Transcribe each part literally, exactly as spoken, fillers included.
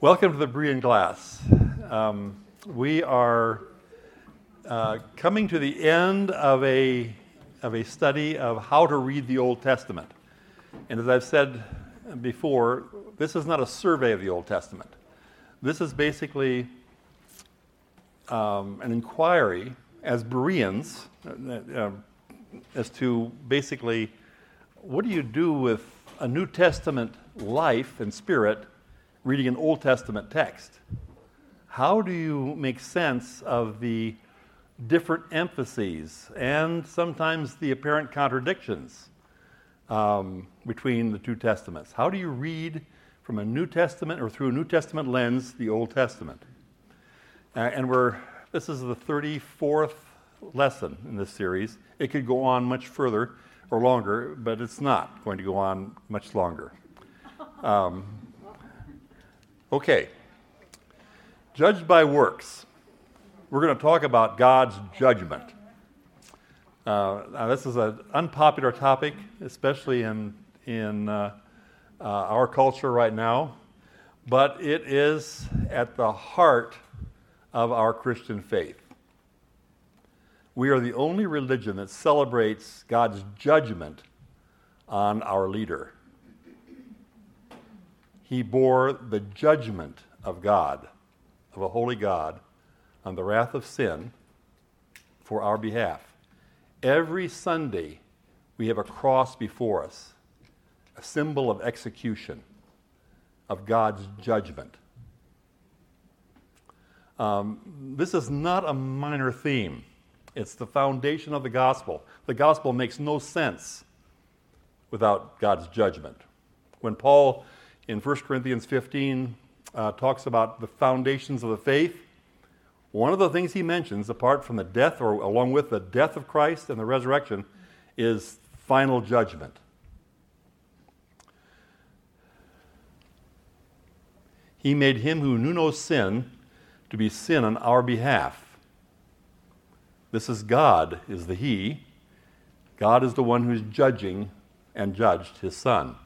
Welcome to the Berean class. Um, we are uh, coming to the end of a of a study of how to read the Old Testament. And as I've said before, this is not a survey of the Old Testament. This is basically um, an inquiry as Bereans uh, uh, as to basically what do you do with a New Testament life and spirit reading an Old Testament text? How do you make sense of the different emphases and sometimes the apparent contradictions um, between the two testaments? How do you read from a New Testament or through a New Testament lens the Old Testament? Uh, and we're this is the thirty-fourth lesson in this series. It could go on much further or longer, but it's not going to go on much longer. Um, Okay, judged by works. We're going to talk about God's judgment. Uh, now this is an unpopular topic, especially in in uh, uh, our culture right now, but it is at the heart of our Christian faith. We are the only religion that celebrates God's judgment on our leader. He bore the judgment of God, of a holy God, on the wrath of sin for our behalf. Every Sunday, we have a cross before us, a symbol of execution, of God's judgment. Um, this is not a minor theme. It's the foundation of the gospel. The gospel makes no sense without God's judgment. When Paul in First Corinthians fifteen, uh, talks about the foundations of the faith. One of the things he mentions, apart from the death, or along with the death of Christ and the resurrection, is final judgment. He made him who knew no sin to be sin on our behalf. This is God, is the He. God is the one who's judging and judged his Son.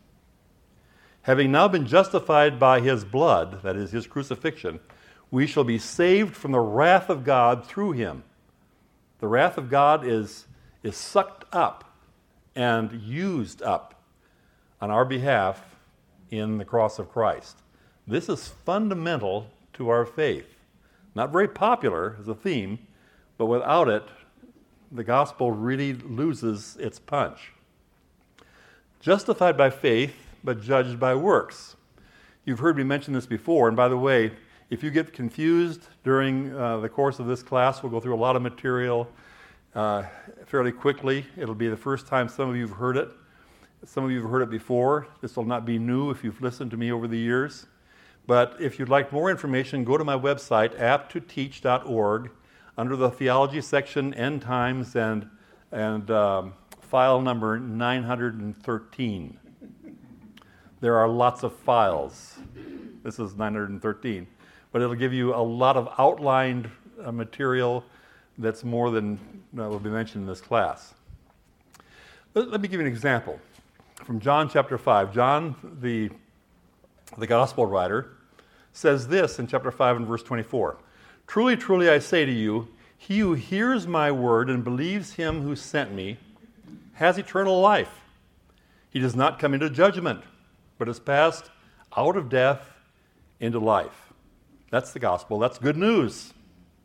Having now been justified by his blood, that is, his crucifixion, we shall be saved from the wrath of God through him. The wrath of God is, is sucked up and used up on our behalf in the cross of Christ. This is fundamental to our faith. Not very popular as a theme, but without it, the gospel really loses its punch. Justified by faith, but judged by works. You've heard me mention this before, and by the way, if you get confused during uh, the course of this class, we'll go through a lot of material uh, fairly quickly. It'll be the first time some of you have heard it. Some of you have heard it before. This will not be new if you've listened to me over the years. But if you'd like more information, go to my website, apt to teach dot org, under the theology section, end times, and, and um, file number nine hundred thirteen. There are lots of files. This is nine hundred thirteen. But it'll give you a lot of outlined uh, material that's more than uh, will be mentioned in this class. Let, let me give you an example. From John chapter five. John, the, the gospel writer, says this in chapter five and verse twenty-four. Truly, truly, I say to you, he who hears my word and believes him who sent me has eternal life. He does not come into judgment, but is passed out of death into life. That's the gospel. That's good news.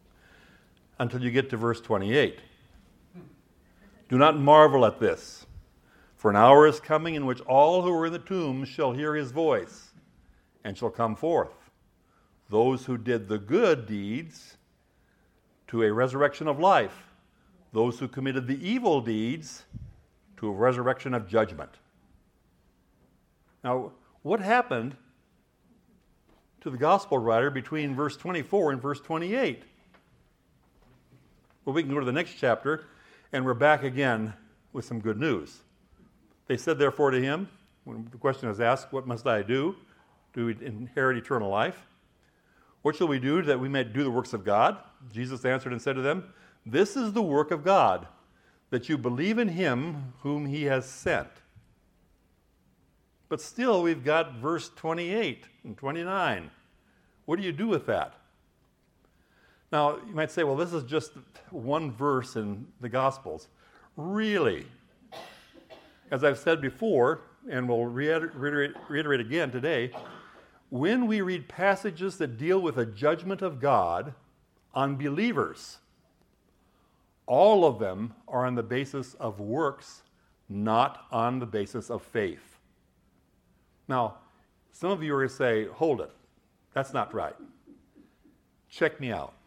Until you get to verse twenty-eight. Do not marvel at this, for an hour is coming in which all who are in the tombs shall hear his voice, and shall come forth. Those who did the good deeds to a resurrection of life. Those who committed the evil deeds to a resurrection of judgment. Now, what happened to the gospel writer between verse twenty-four and verse twenty-eight? Well, we can go to the next chapter, and we're back again with some good news. They said, therefore, to him, when the question is asked, what must I do to inherit eternal life? What shall we do that we may do the works of God? Jesus answered and said to them, this is the work of God, that you believe in him whom he has sent. But still, we've got verse twenty-eight and twenty-nine. What do you do with that? Now, you might say, well, this is just one verse in the Gospels. Really? As I've said before, and we'll reiterate, reiterate again today, when we read passages that deal with a judgment of God on believers, all of them are on the basis of works, not on the basis of faith. Now, some of you are going to say, hold it, that's not right. Check me out.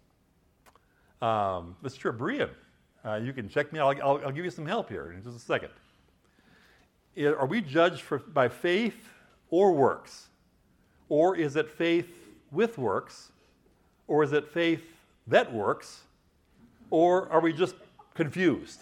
Um, Mister Berean, uh, you can check me out. I'll, I'll, I'll give you some help here in just a second. Are we judged for, by faith or works? Or is it faith with works? Or is it faith that works? Or are we just confused?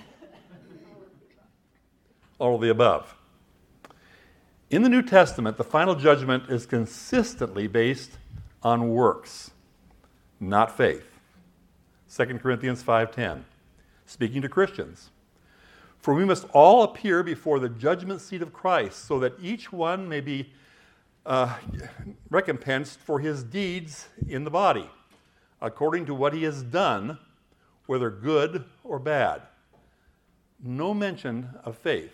All of the above. In the New Testament, the final judgment is consistently based on works, not faith. Second Corinthians five ten, speaking to Christians. For we must all appear before the judgment seat of Christ, so that each one may be uh, recompensed for his deeds in the body, according to what he has done, whether good or bad. No mention of faith.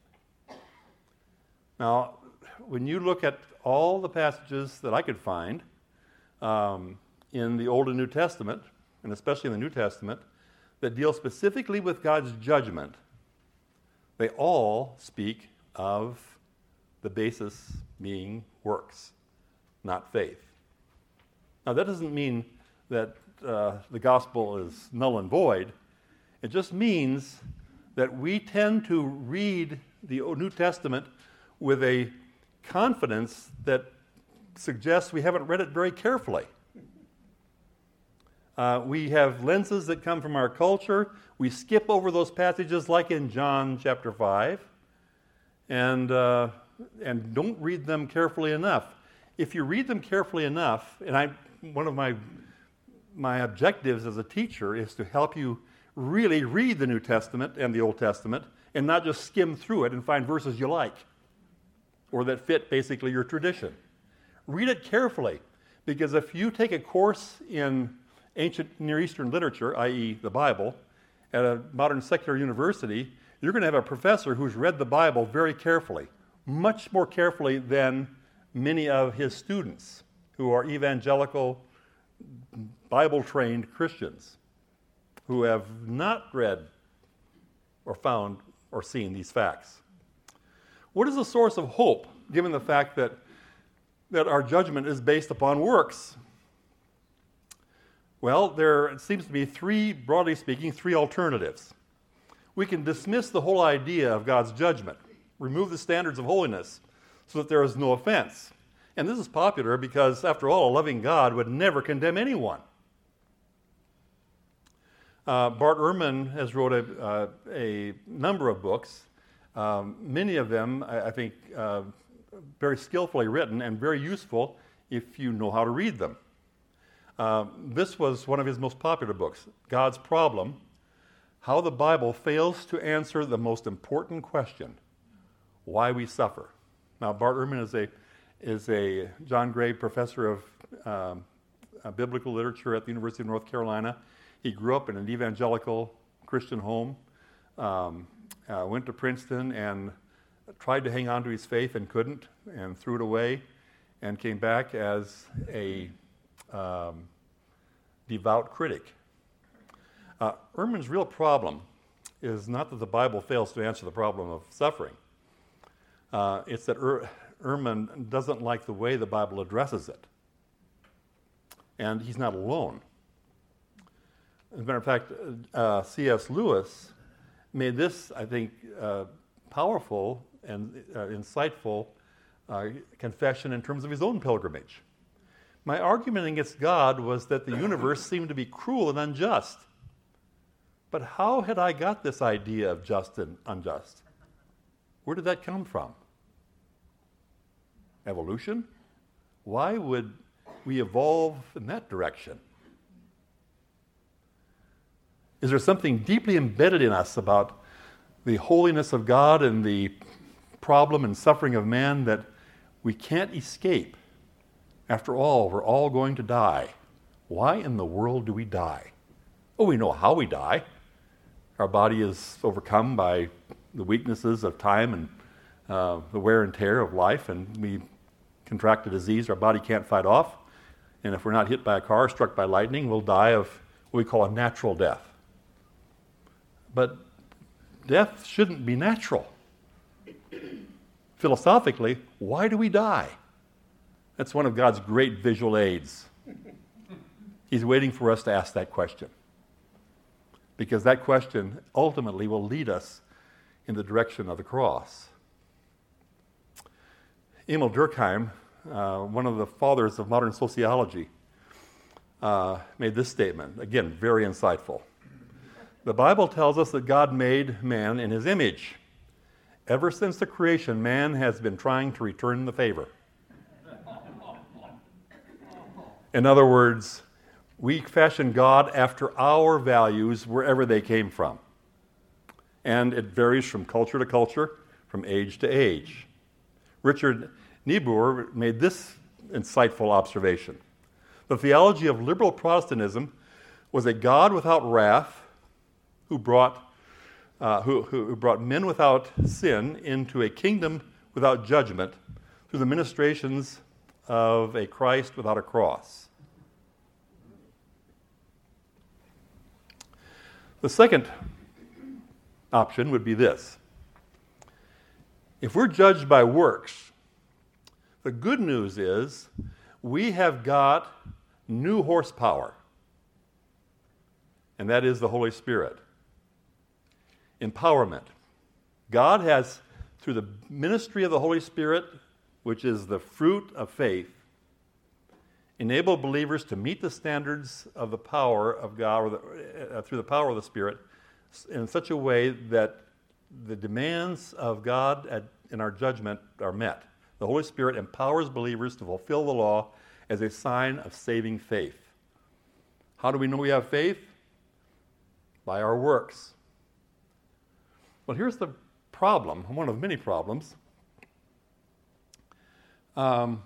Now, when you look at all the passages that I could find um, in the Old and New Testament, and especially in the New Testament, that deal specifically with God's judgment, they all speak of the basis being works, not faith. Now, that doesn't mean that uh, the gospel is null and void. It just means that we tend to read the New Testament with a confidence that suggests we haven't read it very carefully. Uh, we have lenses that come from our culture. We skip over those passages like in John chapter five and, uh, and don't read them carefully enough. If you read them carefully enough, and I, one of my, my objectives as a teacher is to help you really read the New Testament and the Old Testament and not just skim through it and find verses you like or that fit basically your tradition. Read it carefully, because if you take a course in ancient Near Eastern literature, that is the Bible, at a modern secular university, you're going to have a professor who's read the Bible very carefully, much more carefully than many of his students who are evangelical, Bible-trained Christians who have not read or found or seen these facts. What is the source of hope, given the fact that, that our judgment is based upon works? Well, there seems to be three, broadly speaking, three alternatives. We can dismiss the whole idea of God's judgment, remove the standards of holiness so that there is no offense. And this is popular because, after all, a loving God would never condemn anyone. Uh, Bart Ehrman has wrote a, uh, a number of books, um, many of them, I, I think, uh, very skillfully written and very useful if you know how to read them. Uh, this was one of his most popular books, God's Problem, How the Bible Fails to Answer the Most Important Question, Why We Suffer. Now, Bart Ehrman is a, is a John Gray professor of um, uh, biblical literature at the University of North Carolina. He grew up in an evangelical Christian home, um, uh, went to Princeton and tried to hang on to his faith and couldn't, and threw it away, and came back as a Um, devout critic. Uh, Ehrman's real problem is not that the Bible fails to answer the problem of suffering. Uh, it's that er- Ehrman doesn't like the way the Bible addresses it. And he's not alone. As a matter of fact, uh, C S Lewis made this, I think, uh, powerful and uh, insightful uh, confession in terms of his own pilgrimage. My argument against God was that the universe seemed to be cruel and unjust. But how had I got this idea of just and unjust? Where did that come from? Evolution? Why would we evolve in that direction? Is there something deeply embedded in us about the holiness of God and the problem and suffering of man that we can't escape? After all, we're all going to die. Why in the world do we die? Oh, we know how we die. Our body is overcome by the weaknesses of time and uh, the wear and tear of life, and we contract a disease our body can't fight off. And if we're not hit by a car, struck by lightning, we'll die of what we call a natural death. But death shouldn't be natural. Philosophically, why do we die? That's one of God's great visual aids. He's waiting for us to ask that question, because that question ultimately will lead us in the direction of the cross. Emil Durkheim, uh, one of the fathers of modern sociology, uh, made this statement, again, very insightful. The Bible tells us that God made man in his image. Ever since the creation, man has been trying to return the favor. In other words, we fashion God after our values wherever they came from. And it varies from culture to culture, from age to age. Richard Niebuhr made this insightful observation. The theology of liberal Protestantism was a God without wrath who brought, uh, who, who brought men without sin into a kingdom without judgment through the ministrations of a Christ without a cross. The second option would be this. If we're judged by works, the good news is we have got new horsepower, and that is the Holy Spirit. Empowerment. God has, through the ministry of the Holy Spirit, which is the fruit of faith, enabled believers to meet the standards of the power of God, or the, uh, through the power of the Spirit, in such a way that the demands of God at, in our judgment are met. The Holy Spirit empowers believers to fulfill the law as a sign of saving faith. How do we know we have faith? By our works. Well, here's the problem, one of many problems. Um,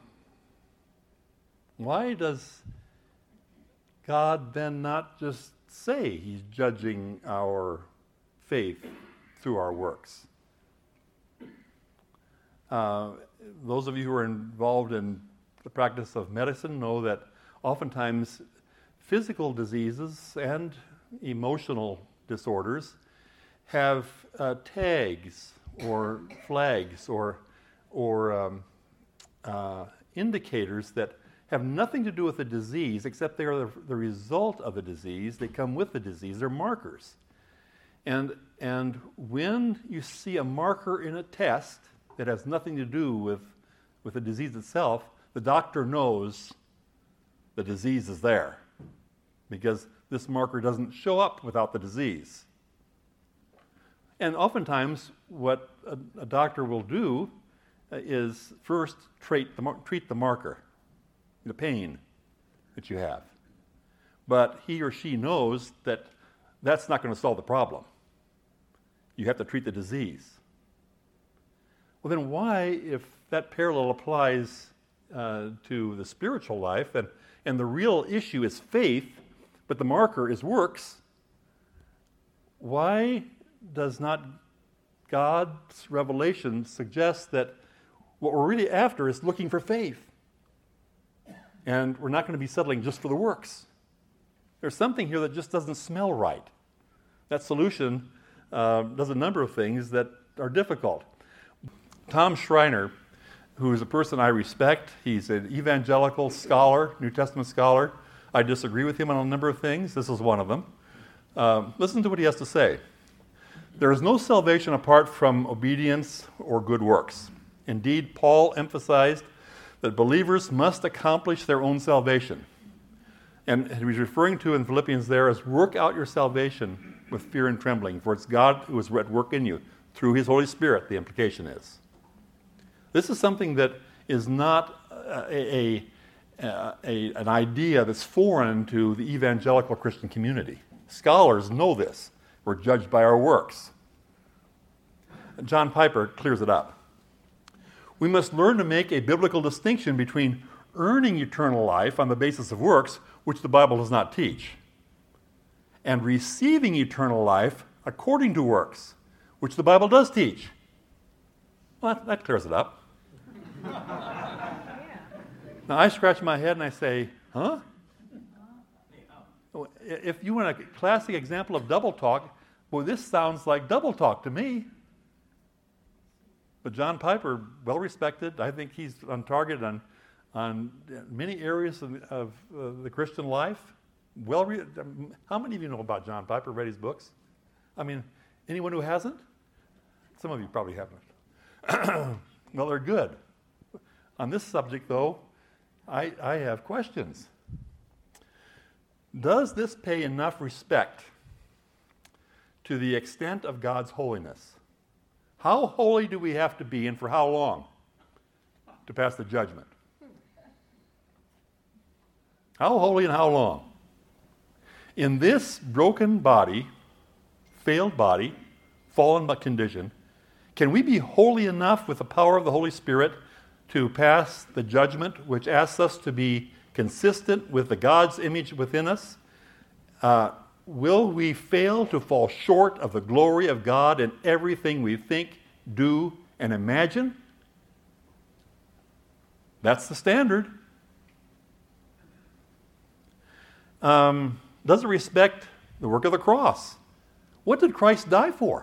why does God then not just say he's judging our faith through our works? Uh, those of you who are involved in the practice of medicine know that oftentimes physical diseases and emotional disorders have uh, tags or flags or, or um, uh, indicators that have nothing to do with the disease, except they are the, the result of the disease. They come with the disease. They're markers. And, and when you see a marker in a test that has nothing to do with, with the disease itself, the doctor knows the disease is there, because this marker doesn't show up without the disease. And oftentimes, what a, a doctor will do is first treat the, treat the marker, the pain that you have. But he or she knows that that's not going to solve the problem. You have to treat the disease. Well, then why, if that parallel applies uh, to the spiritual life, and, and the real issue is faith, but the marker is works, why does not God's revelation suggest that what we're really after is looking for faith? And we're not going to be settling just for the works. There's something here that just doesn't smell right. That solution uh, does a number of things that are difficult. Tom Schreiner, who is a person I respect, he's an evangelical scholar, New Testament scholar. I disagree with him on a number of things. This is one of them. Um, listen to what he has to say. There is no salvation apart from obedience or good works. Indeed, Paul emphasized that believers must accomplish their own salvation. And he was referring to in Philippians there as work out your salvation with fear and trembling, for it's God who is at work in you through his Holy Spirit, the implication is. This is something that is not a, a, a, an idea that's foreign to the evangelical Christian community. Scholars know this. We're judged by our works. John Piper clears it up. We must learn to make a biblical distinction between earning eternal life on the basis of works, which the Bible does not teach, and receiving eternal life according to works, which the Bible does teach. Well, that, that clears it up. Now, I scratch my head and I say, huh? If you want a classic example of double talk, well, this sounds like double talk to me. But John Piper, well respected, I think he's on target on, on many areas of, of uh, the Christian life. Well, re- how many of you know about John Piper, read his books? I mean, anyone who hasn't? Some of you probably haven't. Well, they're good. On this subject, though, I, I have questions. Does this pay enough respect to the extent of God's holiness? How holy do we have to be, and for how long, to pass the judgment? How holy and how long? In this broken body, failed body, fallen but condition, can we be holy enough with the power of the Holy Spirit to pass the judgment which asks us to be consistent with the God's image within us? Uh, will we fail to fall short of the glory of God in everything we think, do, and imagine? That's the standard. Um, does it respect the work of the cross? What did Christ die for?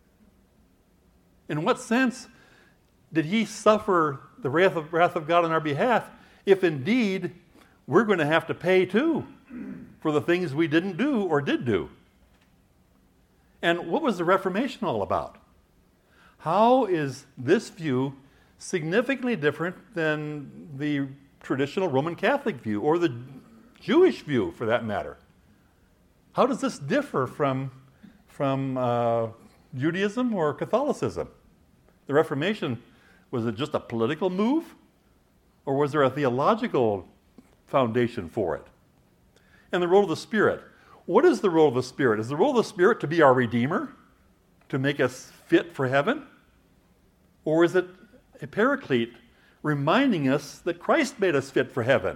In what sense did he suffer the wrath of, wrath of God on our behalf, if indeed we're going to have to pay too for the things we didn't do or did do? And what was the Reformation all about? How is this view significantly different than the traditional Roman Catholic view, or the Jewish view for that matter? How does this differ from, from uh, Judaism or Catholicism? The Reformation, was it just a political move? Or was there a theological foundation for it? And the role of the Spirit. What is the role of the Spirit? Is the role of the Spirit to be our Redeemer? To make us fit for heaven? Or is it a paraclete reminding us that Christ made us fit for heaven?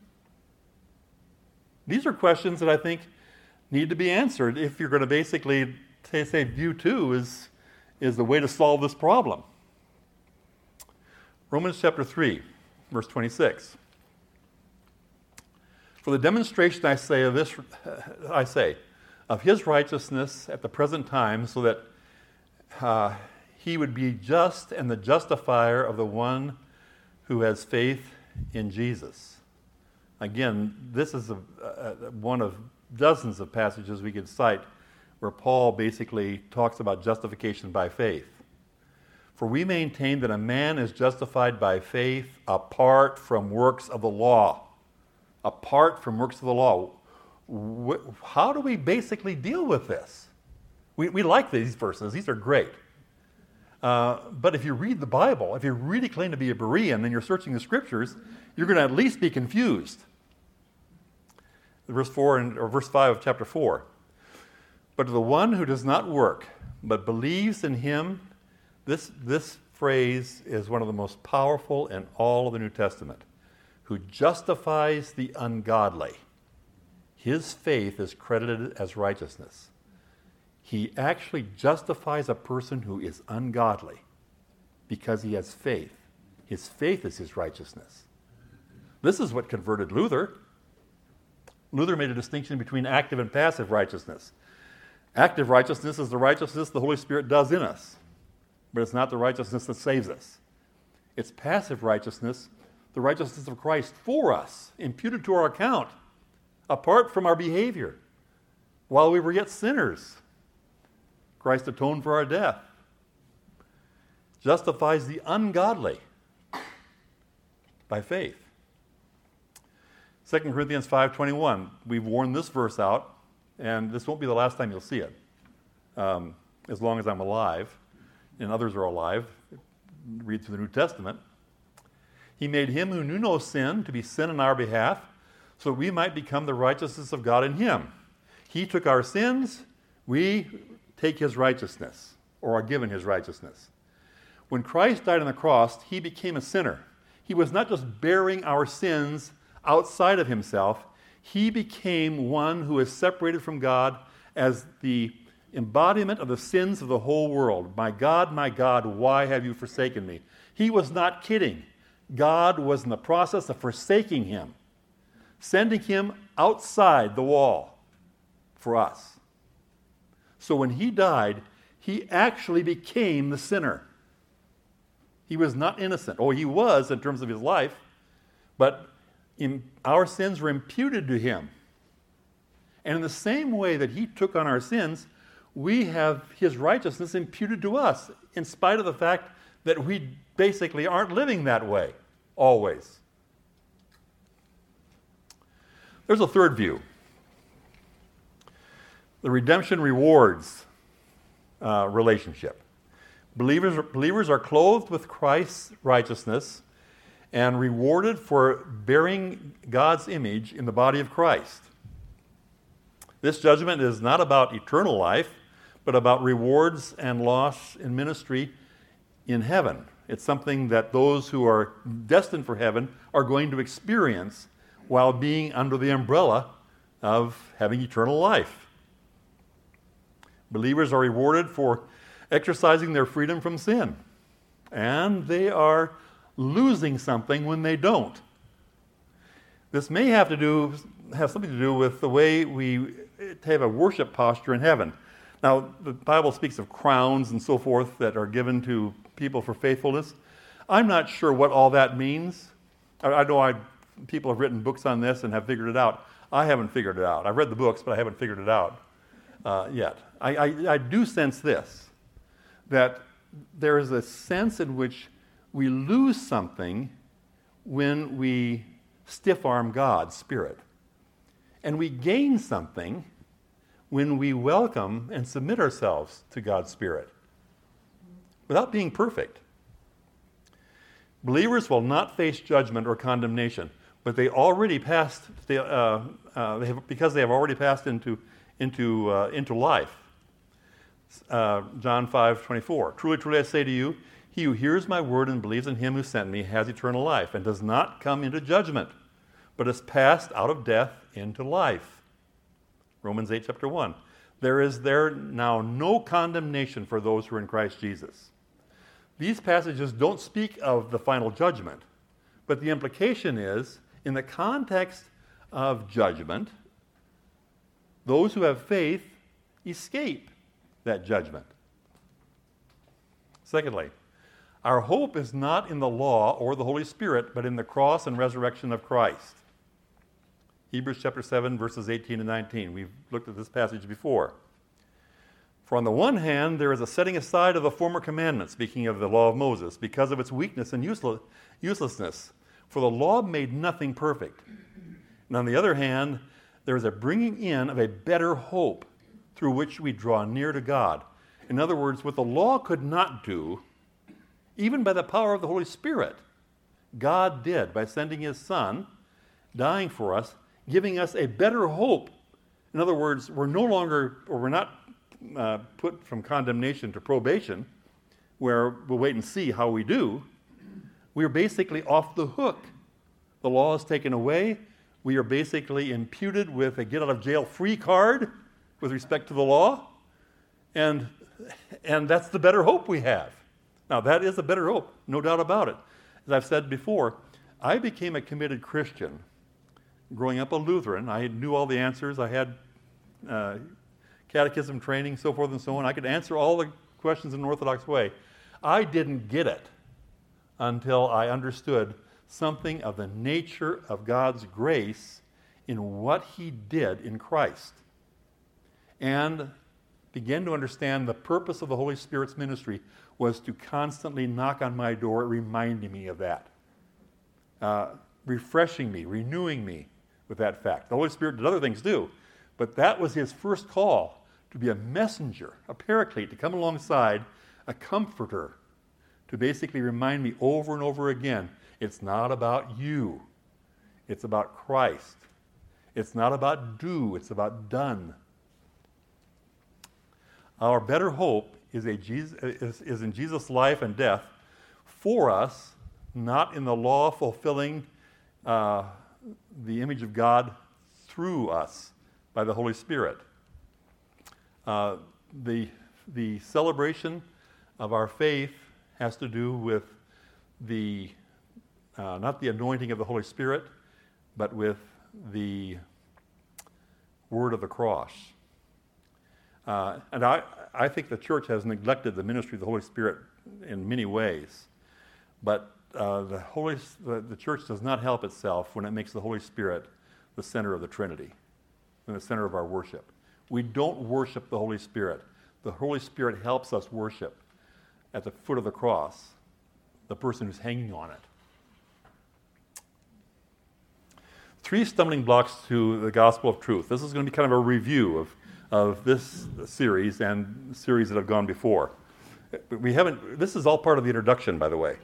These are questions that I think need to be answered if you're going to basically say, say view two is, is the way to solve this problem. Romans chapter three, verse twenty-six. For the demonstration, I say, of this, I say, of his righteousness at the present time, so that uh, he would be just and the justifier of the one who has faith in Jesus. Again, this is a, a, one of dozens of passages we could cite where Paul basically talks about justification by faith. For we maintain that a man is justified by faith apart from works of the law. Apart from works of the law. How do we basically deal with this? We, we like these verses. These are great. Uh, but if you read the Bible, if you really claim to be a Berean and you're searching the Scriptures, you're going to at least be confused. Verse four and, or verse five of chapter four. But to the one who does not work, but believes in him, this, this phrase is one of the most powerful in all of the New Testament. Who justifies the ungodly. His faith is credited as righteousness. He actually justifies a person who is ungodly because he has faith. His faith is his righteousness. This is what converted Luther. Luther made a distinction between active and passive righteousness. Active righteousness is the righteousness the Holy Spirit does in us, but it's not the righteousness that saves us. It's passive righteousness, the righteousness of Christ for us, imputed to our account, apart from our behavior. While we were yet sinners, Christ atoned for our death. Justifies the ungodly by faith. Second Corinthians five twenty-one, we've worn this verse out, and this won't be the last time you'll see it, um, as long as I'm alive, and others are alive. Read through the New Testament. He made him who knew no sin to be sin on our behalf, so that we might become the righteousness of God in him. He took our sins, we take his righteousness, or are given his righteousness. When Christ died on the cross, he became a sinner. He was not just bearing our sins outside of himself. He became one who is separated from God as the embodiment of the sins of the whole world. My God, my God, why have you forsaken me? He was not kidding. God was in the process of forsaking him, sending him outside the wall for us. So when he died, he actually became the sinner. He was not innocent. Oh, he was in terms of his life, but in, our sins were imputed to him. And in the same way that he took on our sins, we have his righteousness imputed to us, in spite of the fact that we basically aren't living that way, always. There's a third view. The redemption rewards uh, relationship. Believers, believers are clothed with Christ's righteousness and rewarded for bearing God's image in the body of Christ. This judgment is not about eternal life, but about rewards and loss in ministry in heaven. It's something that those who are destined for heaven are going to experience while being under the umbrella of having eternal life. Believers are rewarded for exercising their freedom from sin, and they are losing something when they don't. This may have to do have something to do with the way we have a worship posture in heaven. Now, the Bible speaks of crowns and so forth that are given to people for faithfulness. I'm not sure what all that means. I, I know I, people have written books on this and have figured it out. I haven't figured it out. I've read the books, but I haven't figured it out uh, yet. I, I, I do sense this, that there is a sense in which we lose something when we stiff-arm God's Spirit. And we gain something when we welcome and submit ourselves to God's Spirit without being perfect. Believers will not face judgment or condemnation, but they already passed, they, uh, uh, they have, because they have already passed into, into, uh, into life. Uh, John five twenty-four. Truly, truly, I say to you, he who hears my word and believes in him who sent me has eternal life and does not come into judgment, but is passed out of death into life. Romans eight, chapter one. There is there now no condemnation for those who are in Christ Jesus. These passages don't speak of the final judgment, but the implication is, in the context of judgment, those who have faith escape that judgment. Secondly, our hope is not in the law or the Holy Spirit, but in the cross and resurrection of Christ. Hebrews chapter seven, verses eighteen and nineteen. We've looked at this passage before. For on the one hand, there is a setting aside of the former commandment, speaking of the law of Moses, because of its weakness and useless, uselessness. For the law made nothing perfect. And on the other hand, there is a bringing in of a better hope through which we draw near to God. In other words, what the law could not do, even by the power of the Holy Spirit, God did by sending his Son, dying for us, giving us a better hope. In other words, we're no longer, or we're not uh, put from condemnation to probation, where we'll wait and see how we do. We're basically off the hook. The law is taken away. We are basically imputed with a get-out-of-jail-free card with respect to the law, and, and that's the better hope we have. Now, that is a better hope, no doubt about it. As I've said before, I became a committed Christian growing up a Lutheran. I knew all the answers. I had uh, catechism training, so forth and so on. I could answer all the questions in an Orthodox way. I didn't get it until I understood something of the nature of God's grace in what he did in Christ, and began to understand the purpose of the Holy Spirit's ministry was to constantly knock on my door, reminding me of that, uh, refreshing me, renewing me with that fact. The Holy Spirit did other things too, but that was his first call, to be a messenger, a paraclete, to come alongside, a comforter, to basically remind me over and over again, it's not about you, it's about Christ. It's not about do, it's about done. Our better hope is, a Jesus, is, is in Jesus' life and death for us, not in the law fulfilling uh, the image of God through us by the Holy Spirit. Uh, the, the celebration of our faith has to do with the, uh, not the anointing of the Holy Spirit, but with the word of the cross. Uh, and I, I think the church has neglected the ministry of the Holy Spirit in many ways. But uh, the, Holy, the, the church does not help itself when it makes the Holy Spirit the center of the Trinity and the center of our worship. We don't worship the Holy Spirit. The Holy Spirit helps us worship at the foot of the cross the person who's hanging on it. Three stumbling blocks to the gospel of truth. This is going to be kind of a review of, of this series and series that have gone before. We haven't, this is all part of the introduction, by the way.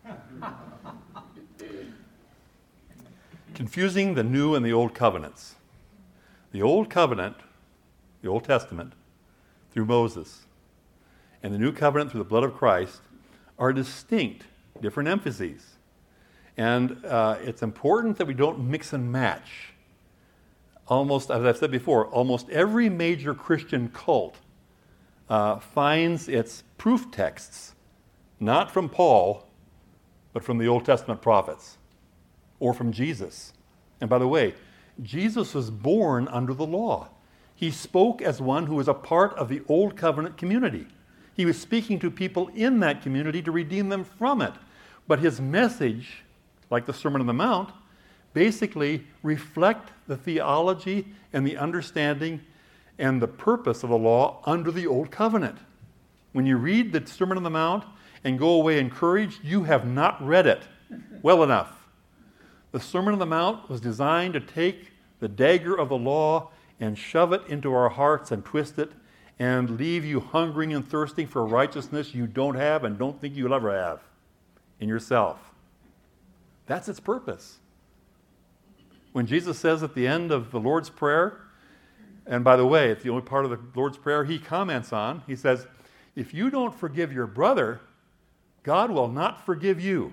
Confusing the new and the old covenants. The old covenant, the Old Testament, through Moses, and the new covenant through the blood of Christ are distinct, different emphases. And uh, it's important that we don't mix and match. Almost, as I've said before, almost every major Christian cult uh, finds its proof texts not from Paul, but from the Old Testament prophets, or from Jesus. And by the way, Jesus was born under the law. He spoke as one who was a part of the Old Covenant community. He was speaking to people in that community to redeem them from it. But his message, like the Sermon on the Mount, basically reflect the theology and the understanding and the purpose of the law under the Old Covenant. When you read the Sermon on the Mount and go away encouraged, you have not read it well enough. The Sermon on the Mount was designed to take the dagger of the law and shove it into our hearts and twist it and leave you hungering and thirsting for righteousness you don't have and don't think you'll ever have in yourself. That's its purpose. When Jesus says at the end of the Lord's Prayer, and by the way, it's the only part of the Lord's Prayer he comments on, he says, if you don't forgive your brother, God will not forgive you.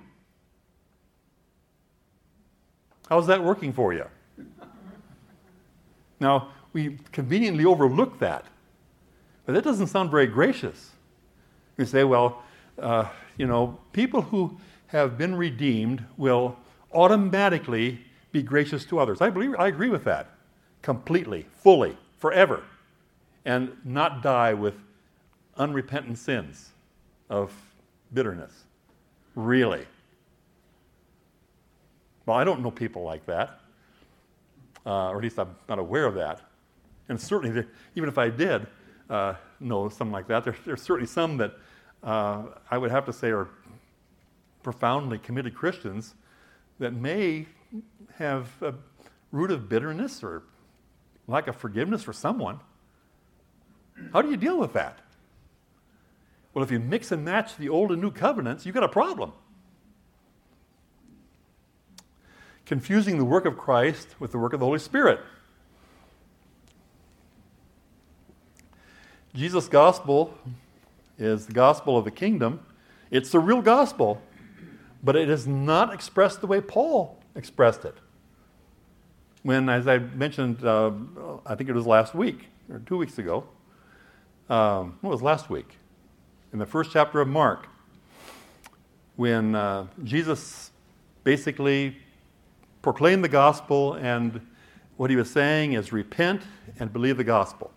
How's that working for you? Now, we conveniently overlook that, but that doesn't sound very gracious. You say, well, uh, you know, people who have been redeemed will automatically be gracious to others. I believe, I agree with that completely, fully, forever, and not die with unrepentant sins of bitterness. Really? Well, I don't know people like that, uh, or at least I'm not aware of that. And certainly, there, even if I did uh, know something like that, there, there's certainly some that uh, I would have to say are profoundly committed Christians that may have a root of bitterness or lack of forgiveness for someone. How do you deal with that? Well, if you mix and match the old and new covenants, you've got a problem. Confusing the work of Christ with the work of the Holy Spirit. Jesus' gospel is the gospel of the kingdom. It's the real gospel, but it is not expressed the way Paul expressed it. When, as I mentioned, uh, I think it was last week, or two weeks ago, um, it was last week, in the first chapter of Mark, when uh, Jesus basically proclaimed the gospel, and what he was saying is repent and believe the gospel.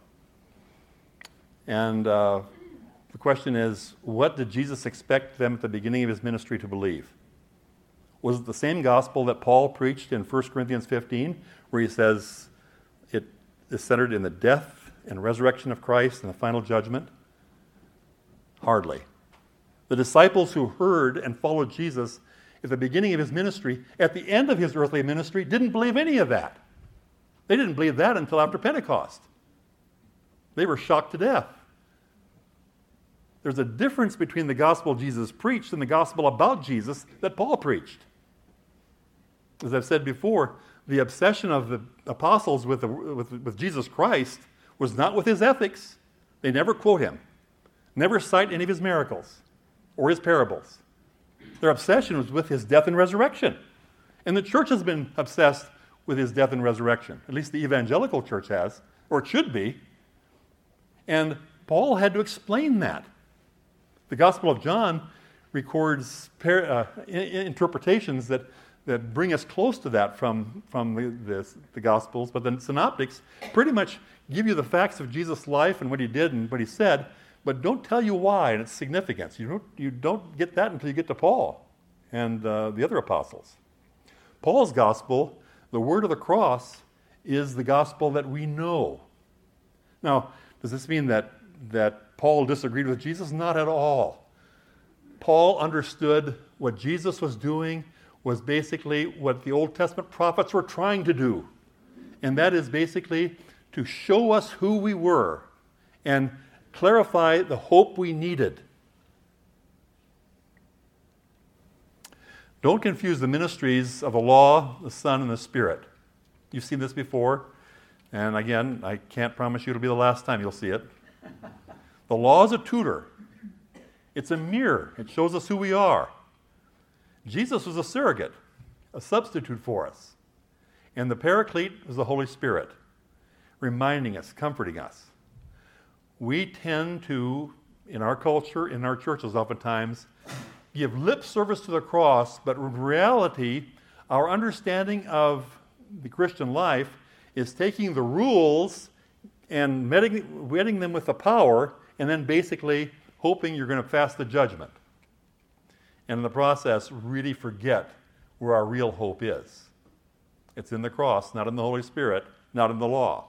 And uh, the question is, what did Jesus expect them at the beginning of his ministry to believe? Was it the same gospel that Paul preached in First Corinthians fifteen, where he says it is centered in the death and resurrection of Christ and the final judgment? Hardly. The disciples who heard and followed Jesus at the beginning of his ministry, at the end of his earthly ministry, didn't believe any of that. They didn't believe that until after Pentecost. They were shocked to death. There's a difference between the gospel Jesus preached and the gospel about Jesus that Paul preached. As I've said before, the obsession of the apostles with, the, with, with Jesus Christ was not with his ethics. They never quote him, never cite any of his miracles or his parables. Their obsession was with his death and resurrection. And the church has been obsessed with his death and resurrection. At least the evangelical church has, or it should be. And Paul had to explain that. The Gospel of John records par- uh, interpretations that, that bring us close to that from, from the, the, the Gospels, but the Synoptics pretty much give you the facts of Jesus' life and what he did and what he said, but don't tell you why and its significance. You don't, you don't get that until you get to Paul and uh, the other apostles. Paul's gospel, the word of the cross, is the gospel that we know. Now, does this mean that, that Paul disagreed with Jesus? Not at all. Paul understood what Jesus was doing was basically what the Old Testament prophets were trying to do. And that is basically to show us who we were and clarify the hope we needed. Don't confuse the ministries of the law, the Son, and the Spirit. You've seen this before. And again, I can't promise you it'll be the last time you'll see it. The law is a tutor. It's a mirror. It shows us who we are. Jesus was a surrogate, a substitute for us. And the Paraclete was the Holy Spirit, reminding us, comforting us. We tend to, in our culture, in our churches oftentimes, give lip service to the cross, but in reality, our understanding of the Christian life is taking the rules and wedding them with the power, and then basically hoping you're going to pass the judgment. And in the process, really forget where our real hope is. It's in the cross, not in the Holy Spirit, not in the law.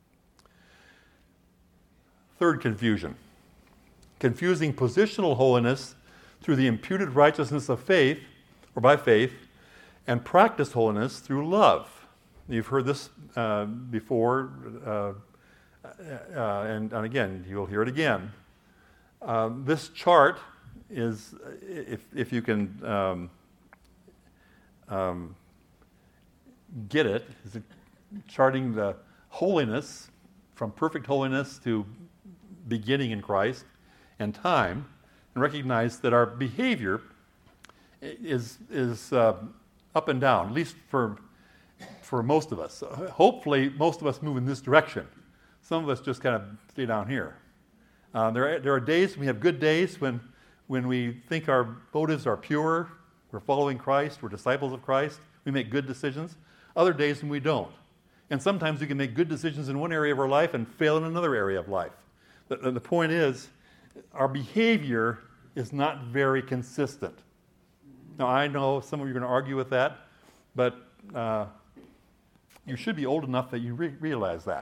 Third confusion. Confusing positional holiness through the imputed righteousness of faith, or by faith, and practiced holiness through love. You've heard this uh, before, uh, uh, and, and again, you'll hear it again. Uh, this chart is, if, if you can um, um, get it, is it charting the holiness from perfect holiness to beginning in Christ and time, and recognize that our behavior is, is uh, up and down, at least for, for most of us. Hopefully, most of us move in this direction. Some of us just kind of stay down here. Uh, there, are, there are days when we have good days when, when we think our motives are pure, we're following Christ, we're disciples of Christ, we make good decisions. Other days when we don't. And sometimes we can make good decisions in one area of our life and fail in another area of life. The, the point is, our behavior is not very consistent. Now, I know some of you are going to argue with that, but uh, you should be old enough that you re- realize that.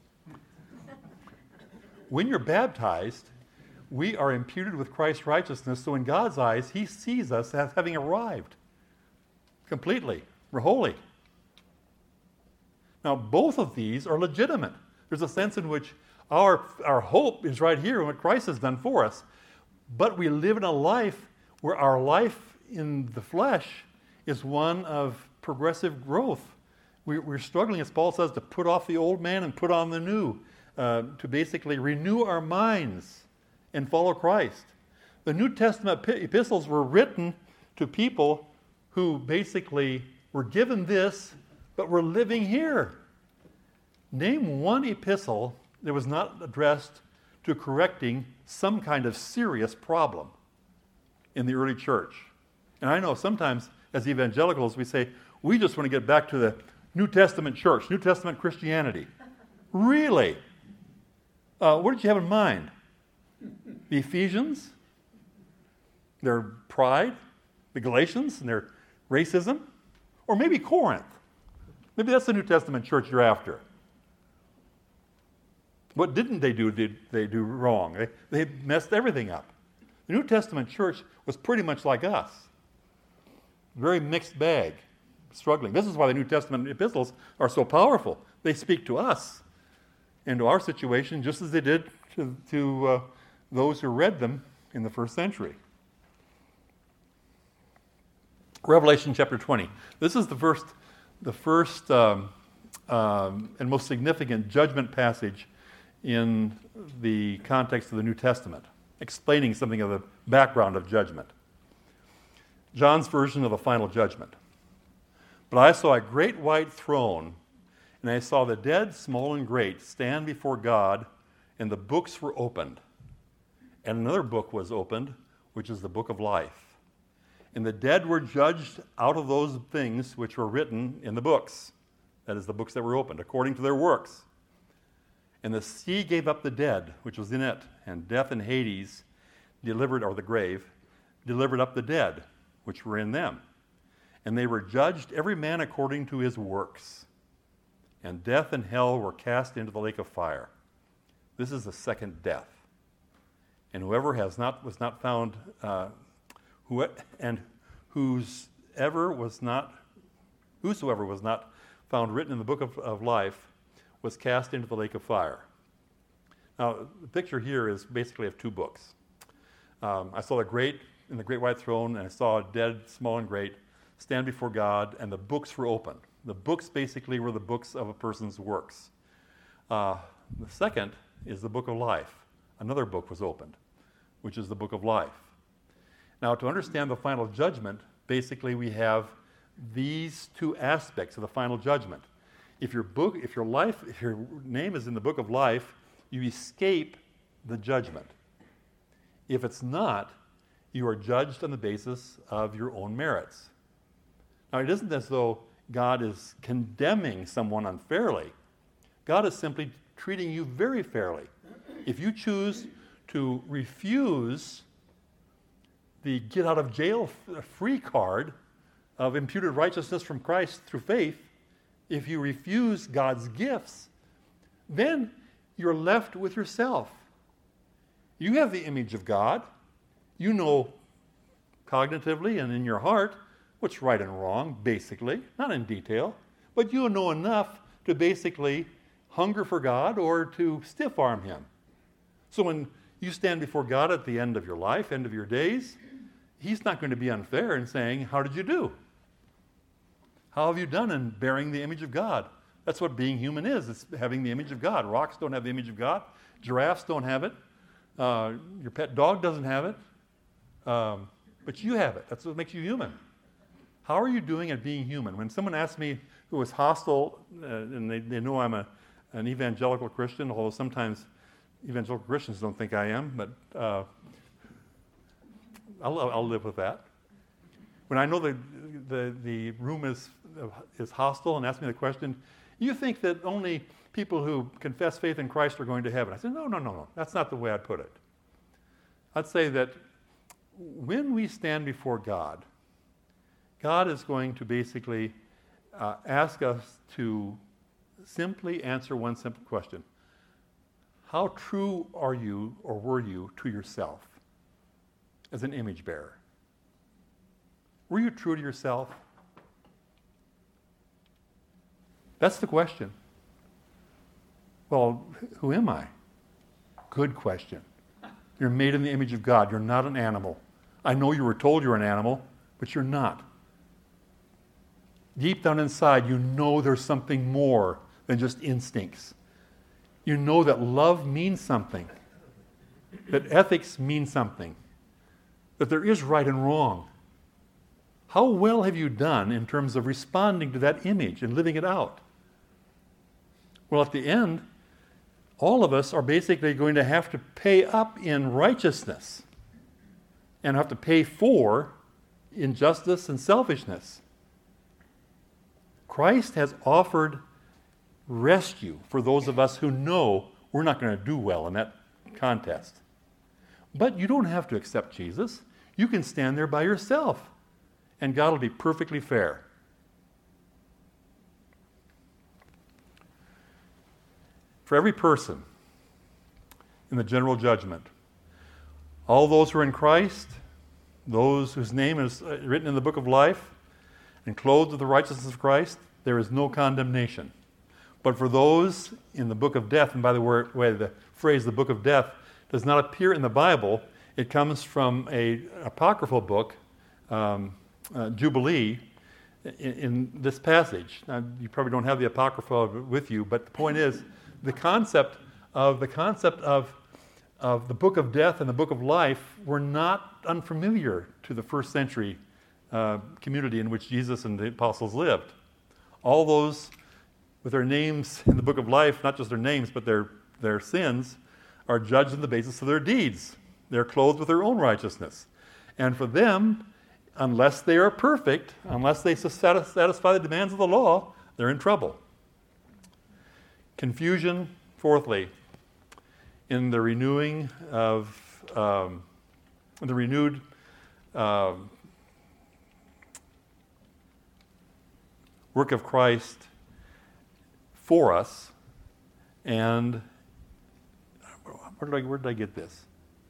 When you're baptized, we are imputed with Christ's righteousness, so in God's eyes, he sees us as having arrived completely. We're holy. Now, both of these are legitimate. There's a sense in which our, our hope is right here in what Christ has done for us, but we live in a life where our life in the flesh is one of progressive growth. We, we're struggling, as Paul says, to put off the old man and put on the new. Uh, to basically renew our minds and follow Christ. The New Testament epistles were written to people who basically were given this, but were living here. Name one epistle that was not addressed to correcting some kind of serious problem in the early church. And I know sometimes as evangelicals we say, we just want to get back to the New Testament church, New Testament Christianity. Really? Uh, what did you have in mind? The Ephesians? Their pride? The Galatians and their racism? Or maybe Corinth? Maybe that's the New Testament church you're after. What didn't they do did they do wrong? They, they messed everything up. The New Testament church was pretty much like us. Very mixed bag, struggling. This is why the New Testament epistles are so powerful. They speak to us and to our situation just as they did to, to uh, those who read them in the first century. Revelation chapter twenty. This is the first, the first um, um, and most significant judgment passage in the context of the New Testament, explaining something of the background of judgment. John's version of the final judgment. But I saw a great white throne, and I saw the dead, small and great, stand before God, and the books were opened. And another book was opened, which is the book of life. And the dead were judged out of those things which were written in the books. That is, the books that were opened, according to their works. And the sea gave up the dead, which was in it, and death and Hades delivered, or the grave, delivered up the dead, which were in them. And they were judged, every man according to his works. And death and hell were cast into the lake of fire. This is the second death. And whoever has not was not found, uh, who and whosoever was not, whosoever was not found written in the book of, of life, was cast into the lake of fire. Now, the picture here is basically of two books. Um, I saw the great in the great white throne, and I saw dead, small and great, stand before God, and the books were open. The books basically were the books of a person's works. Uh, the second is the book of life. Another book was opened, which is the book of life. Now, to understand the final judgment, basically we have these two aspects of the final judgment. If your book, if your life, if your name is in the book of life, you escape the judgment. If it's not, you are judged on the basis of your own merits. Now, it isn't as though God is condemning someone unfairly. God is simply treating you very fairly. If you choose to refuse the get out of jail free card of imputed righteousness from Christ through faith, if you refuse God's gifts, then you're left with yourself. You have the image of God. You know cognitively and in your heart what's right and wrong, basically, not in detail, but you know enough to basically hunger for God or to stiff-arm him. So when you stand before God at the end of your life, end of your days, he's not going to be unfair in saying, how did you do? How have you done in bearing the image of God? That's what being human is. It's having the image of God. Rocks don't have the image of God. Giraffes don't have it. Uh, your pet dog doesn't have it. Um, but you have it. That's what makes you human. How are you doing at being human? When someone asks me who is hostile, uh, and they, they know I'm a, an evangelical Christian, although sometimes evangelical Christians don't think I am, but uh, I'll, I'll live with that. When I know the, the, the room is, is hostile and ask me the question, you think that only people who confess faith in Christ are going to heaven? I said, no, no, no, no. That's not the way I'd put it. I'd say that when we stand before God, God is going to basically uh, ask us to simply answer one simple question. How true are you or were you to yourself as an image bearer? Were you true to yourself? That's the question. Well, who am I? Good question. You're made in the image of God. You're not an animal. I know you were told you're an animal, but you're not. Deep down inside, you know there's something more than just instincts. You know that love means something, that ethics mean something, that there is right and wrong. How well have you done in terms of responding to that image and living it out? Well, at the end, all of us are basically going to have to pay up in righteousness and have to pay for injustice and selfishness. Christ has offered rescue for those of us who know we're not going to do well in that contest. But you don't have to accept Jesus. You can stand there by yourself, and God will be perfectly fair. For every person in the general judgment, all those who are in Christ, those whose name is written in the book of life and clothed with the righteousness of Christ, there is no condemnation. But for those in the book of death, and by the way, the phrase the book of death does not appear in the Bible. It comes from a apocryphal book, um, uh, Jubilee, in, in this passage. Now, you probably don't have the apocrypha with you, but the point is, the concept of the concept of of the book of death and the book of life were not unfamiliar to the first century uh, community in which Jesus and the apostles lived. All those with their names in the book of life, not just their names, but their, their sins, are judged on the basis of their deeds. They're clothed with their own righteousness. And for them, unless they are perfect, unless they satisfy the demands of the law, they're in trouble. Confusion, fourthly, in the renewing of, um, the renewed um, work of Christ for us, and where did I, where did I get this?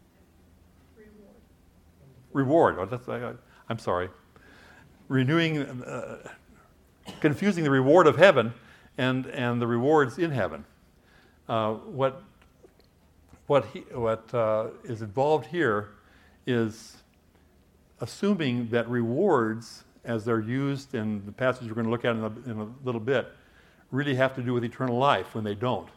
Reward. Reward. Oh, that's, I, I'm sorry. Renewing, uh, confusing the reward of heaven and, and the rewards in heaven. Uh, what what he, what uh, is involved here is assuming that rewards, as they're used in the passage we're going to look at in a, in a little bit, really have to do with eternal life when they don't.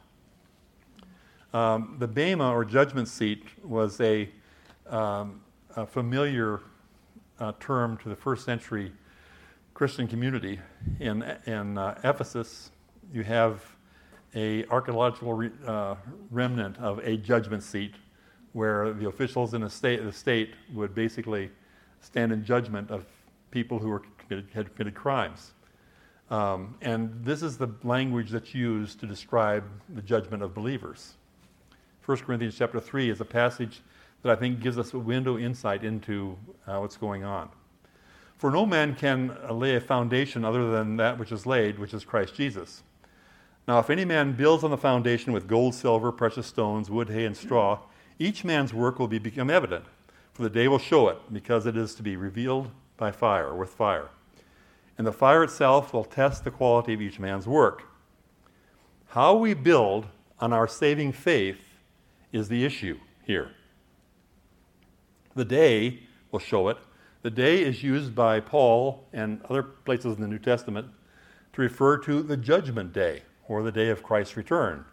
Um, the Bema, or judgment seat, was a, um, a familiar uh, term to the first century Christian community. In, in uh, Ephesus, you have a archaeological re, uh, remnant of a judgment seat where the officials in the state, the state would basically stand in judgment of people who were committed, had committed crimes. Um, and this is the language that's used to describe the judgment of believers. First Corinthians chapter three is a passage that I think gives us a window insight into uh, what's going on. For no man can lay a foundation other than that which is laid, which is Christ Jesus. Now if any man builds on the foundation with gold, silver, precious stones, wood, hay, and straw, each man's work will be become evident, for the day will show it, because it is to be revealed by fire, or with fire. And the fire itself will test the quality of each man's work. How we build on our saving faith is the issue here. The day will show it. The day is used by Paul and other places in the New Testament to refer to the judgment day, or the day of Christ's return.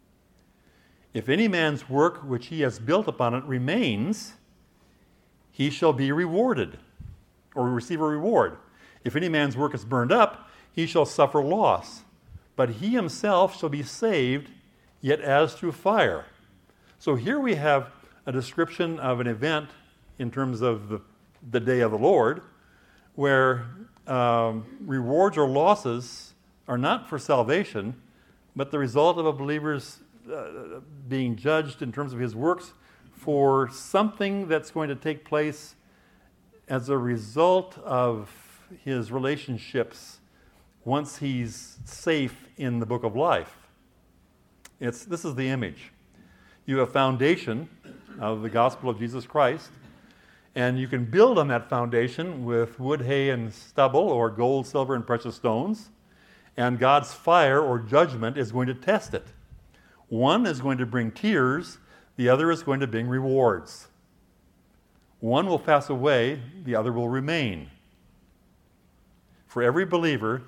If any man's work which he has built upon it remains, he shall be rewarded, or receive a reward. If any man's work is burned up, he shall suffer loss, but he himself shall be saved, yet as through fire. So here we have a description of an event in terms of the, the day of the Lord, where um, rewards or losses are not for salvation, but the result of a believer's uh, being judged in terms of his works for something that's going to take place as a result of his relationships once he's safe in the book of life. It's, this is the image. You have a foundation of the gospel of Jesus Christ, and you can build on that foundation with wood, hay, and stubble, or gold, silver, and precious stones, and God's fire or judgment is going to test it. One is going to bring tears, the other is going to bring rewards. One will pass away, the other will remain. For every believer,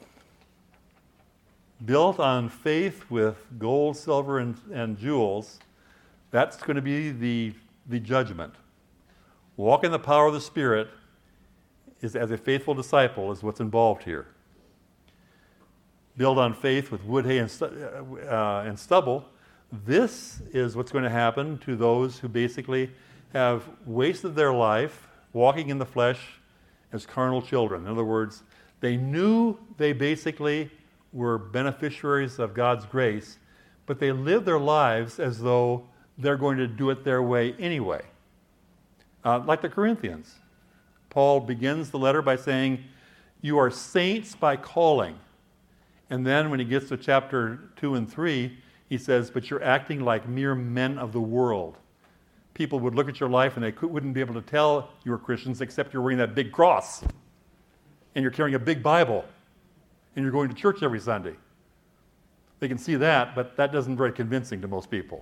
built on faith with gold, silver, and, and jewels, that's going to be the, the judgment. Walk in the power of the Spirit is, as a faithful disciple, is what's involved here. Build on faith with wood, hay, and, stu- uh, and stubble. This is what's going to happen to those who basically have wasted their life walking in the flesh as carnal children. In other words, they knew they basically were beneficiaries of God's grace, but they lived their lives as though they're going to do it their way anyway. Uh, like the Corinthians. Paul begins the letter by saying, you are saints by calling. And then when he gets to chapter two and three, he says, but you're acting like mere men of the world. People would look at your life and they could, wouldn't be able to tell you were Christians except you're wearing that big cross. And you're carrying a big Bible. And you're going to church every Sunday. They can see that, but that doesn't very convincing to most people.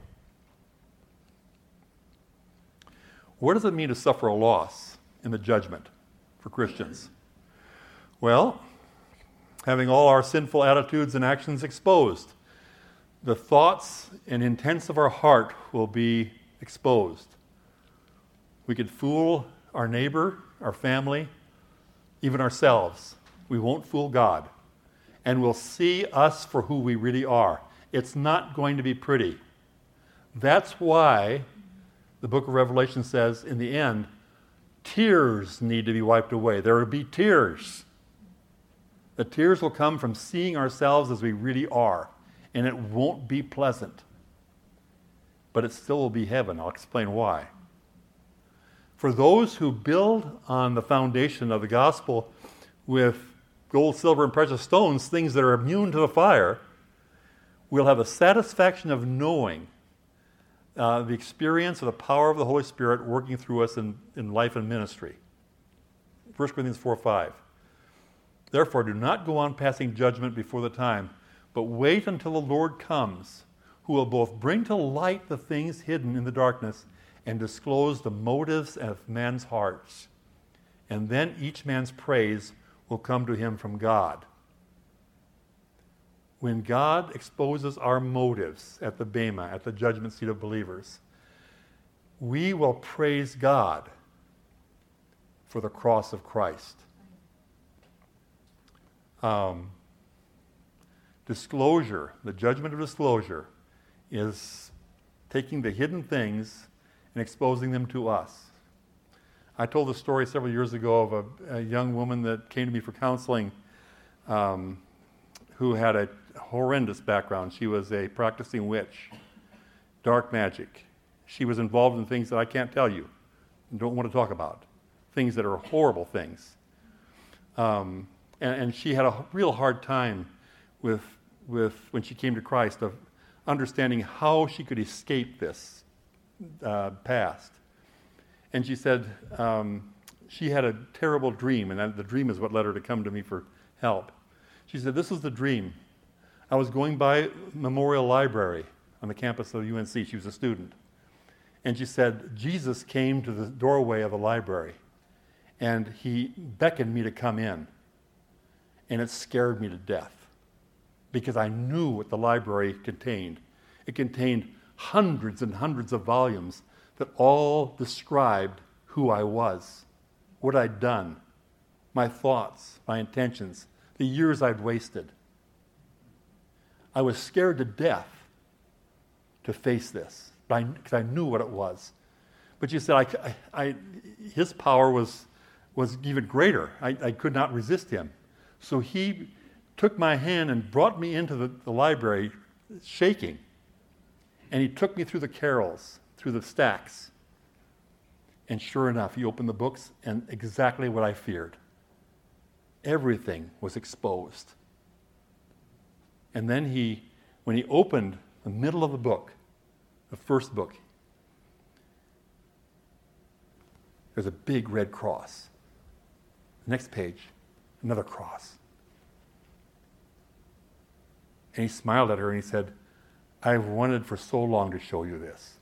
What does it mean to suffer a loss in the judgment for Christians? Well, having all our sinful attitudes and actions exposed, the thoughts and intents of our heart will be exposed. We could fool our neighbor, our family, even ourselves. We won't fool God. And we'll see us for who we really are. It's not going to be pretty. That's why the book of Revelation says, in the end, tears need to be wiped away. There will be tears. The tears will come from seeing ourselves as we really are. And it won't be pleasant. But it still will be heaven. I'll explain why. For those who build on the foundation of the gospel with gold, silver, and precious stones, things that are immune to the fire, we'll have the satisfaction of knowing uh, the experience of the power of the Holy Spirit working through us in, in life and ministry. First Corinthians four five. Therefore, do not go on passing judgment before the time, but wait until the Lord comes, who will both bring to light the things hidden in the darkness and disclose the motives of men's hearts. And then each man's praise will come to him from God. When God exposes our motives at the Bema, at the judgment seat of believers, we will praise God for the cross of Christ. Um, disclosure, the judgment of disclosure, is taking the hidden things and exposing them to us. I told the story several years ago of a, a young woman that came to me for counseling um, who had a horrendous background. She was a practicing witch, dark magic. She was involved in things that I can't tell you and don't want to talk about, things that are horrible things. Um, and, and she had a real hard time with, with when she came to Christ, of understanding how she could escape this uh, past. And she said um, she had a terrible dream, and that, the dream is what led her to come to me for help. She said, this is the dream. I was going by Memorial Library on the campus of U N C. She was a student. And she said, Jesus came to the doorway of the library, and he beckoned me to come in. And it scared me to death, because I knew what the library contained. It contained hundreds and hundreds of volumes that all described who I was, what I'd done, my thoughts, my intentions, the years I'd wasted. I was scared to death to face this, because I, I knew what it was. But you said, I, I, I, his power was, was even greater. I, I could not resist him. So he took my hand and brought me into the, the library shaking. And he took me through the carols, through the stacks. And sure enough, he opened the books, and exactly what I feared. Everything was exposed. And then he, when he opened the middle of the book, the first book, there's a big red cross. The next page, another cross. And he smiled at her and he said, I've wanted for so long to show you this.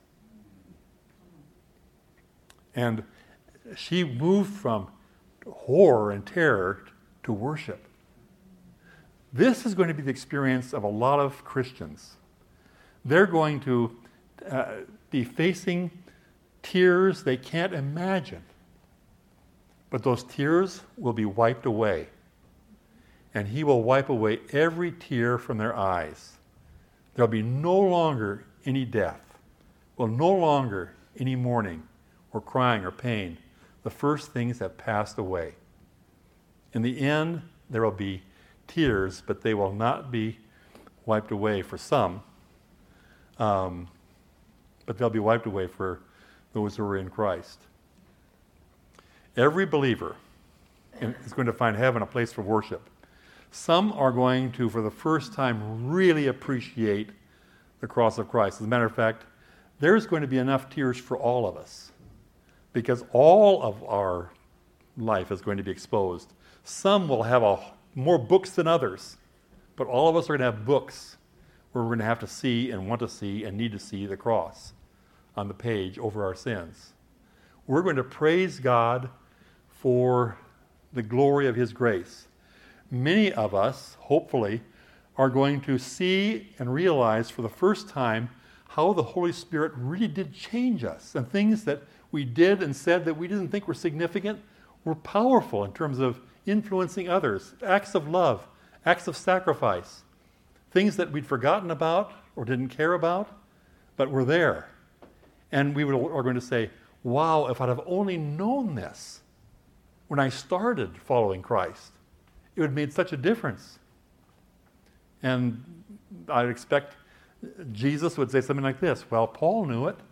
And she moved from horror and terror to worship. This is going to be the experience of a lot of Christians. They're going to uh, be facing tears they can't imagine. But those tears will be wiped away. And he will wipe away every tear from their eyes. There'll be no longer any death. Well, no longer any mourning or crying or pain. The first things have passed away. In the end, there will be tears, but they will not be wiped away for some. Um, but they'll be wiped away for those who are in Christ. Every believer is going to find heaven a place for worship. Some are going to, for the first time, really appreciate the cross of Christ. As a matter of fact, there's going to be enough tears for all of us, because all of our life is going to be exposed. Some will have a, more books than others, but all of us are going to have books where we're going to have to see and want to see and need to see the cross on the page over our sins. We're going to praise God for the glory of his grace. Many of us, hopefully, are going to see and realize for the first time how the Holy Spirit really did change us, and things that we did and said that we didn't think were significant were powerful in terms of influencing others, acts of love, acts of sacrifice, things that we'd forgotten about or didn't care about, but were there. And we were going to say, wow, if I'd have only known this when I started following Christ, it would have made such a difference. And I'd expect Jesus would say something like this, well, Paul knew it.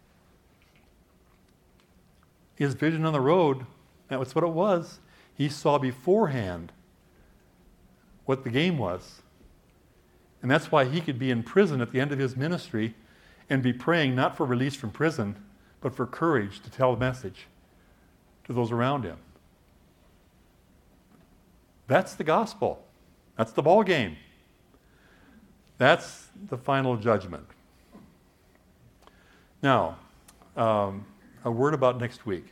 His vision on the road, that was what it was. He saw beforehand what the game was. And that's why he could be in prison at the end of his ministry and be praying not for release from prison, but for courage to tell the message to those around him. That's the gospel. That's the ball game. That's the final judgment. Now, um, a word about next week.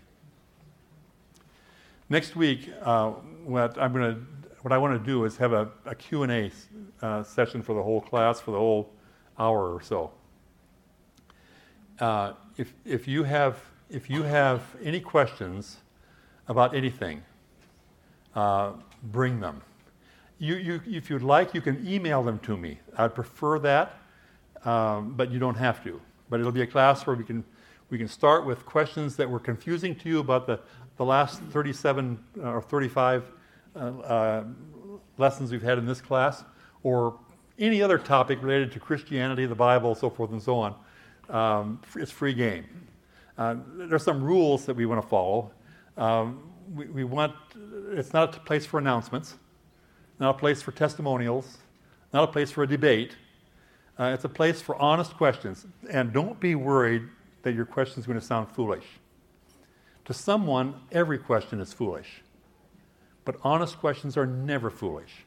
Next week, uh, what I'm going to, what I want to do is have a, a Q and A uh, session for the whole class for the whole hour or so. Uh, if if you have if you have any questions about anything, uh, bring them. You you if you'd like, you can email them to me. I'd prefer that, um, but you don't have to. But it'll be a class where we can we can start with questions that were confusing to you about the the last thirty-seven or thirty-five uh, uh, lessons we've had in this class, or any other topic related to Christianity, the Bible, so forth and so on. Um, it's free game. Uh, there's some rules that we want to follow. Um, we, we want, it's not a place for announcements, not a place for testimonials, not a place for a debate. Uh, it's a place for honest questions. And don't be worried that your question is going to sound foolish. To someone, every question is foolish. But honest questions are never foolish.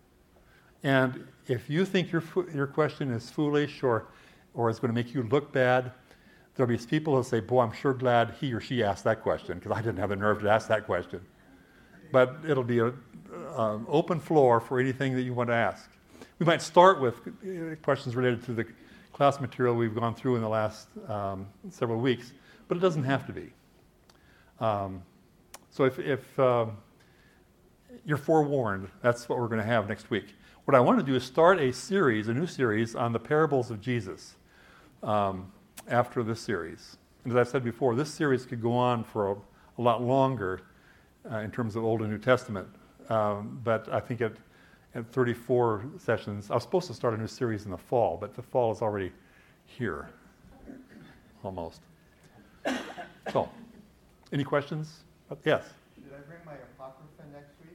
And if you think your your question is foolish or or is going to make you look bad, there'll be people who'll say, boy, I'm sure glad he or she asked that question, because I didn't have the nerve to ask that question. But it'll be an open floor for anything that you want to ask. We might start with questions related to the class material we've gone through in the last um, several weeks, but it doesn't have to be. Um, so if, if uh, you're forewarned, that's what we're going to have next week. What I want to do is start a series, a new series, on the parables of Jesus um, after this series. And as I said before, this series could go on for a, a lot longer uh, in terms of Old and New Testament. Um, but I think at, at thirty-four sessions, I was supposed to start a new series in the fall, but the fall is already here, almost. So, any questions? Yes? Did I bring my Apocrypha next week?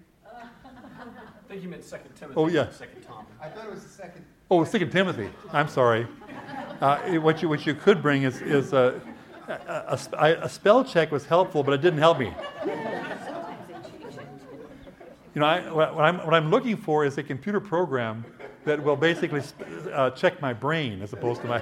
I think you meant Second Timothy. Oh, yeah. Second Tom. I thought it was the second. Oh, Second Timothy. I'm sorry. Uh, what you what you could bring is is a, a, a, a spell check was helpful, but it didn't help me. You know, I, what I'm what I'm looking for is a computer program that will basically uh, check my brain as opposed to my.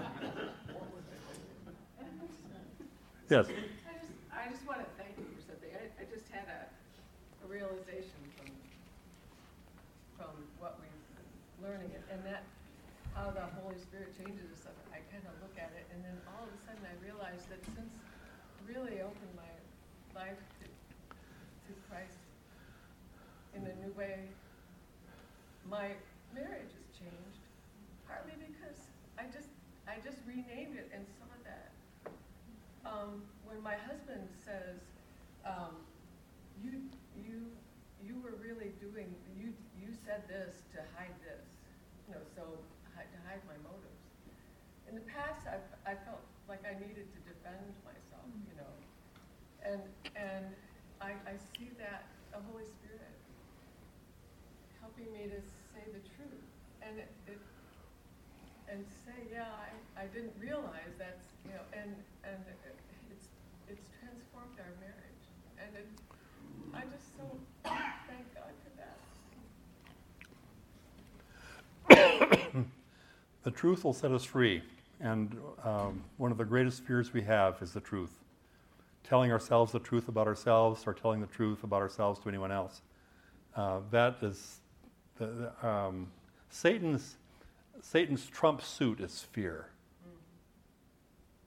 Yes. I just, I just want to thank you for something. I, I just had a, a realization from from what we've been learning, and that how the Holy Spirit changes us. I kind of look at it, and then all of a sudden I realized that since really opened my life to, to Christ in a new way, my marriage has changed. Partly because I just I just renamed it and saw that. Um, when my husband says, um, you you you were really doing you you said this to hide this, you know, so hi- to hide my motives. In the past, I I felt like I needed to defend myself, you know, and and I I see that the Holy Spirit helping me to say the truth, and it, it and say, yeah, I I didn't realize that's, you know, and and. It, It's it's transformed our marriage, and it, I just so thank God for that. The truth will set us free, and um, one of the greatest fears we have is the truth. Telling ourselves the truth about ourselves, or telling the truth about ourselves to anyone else. Uh, that is the, the, um, Satan's Satan's trump suit is fear.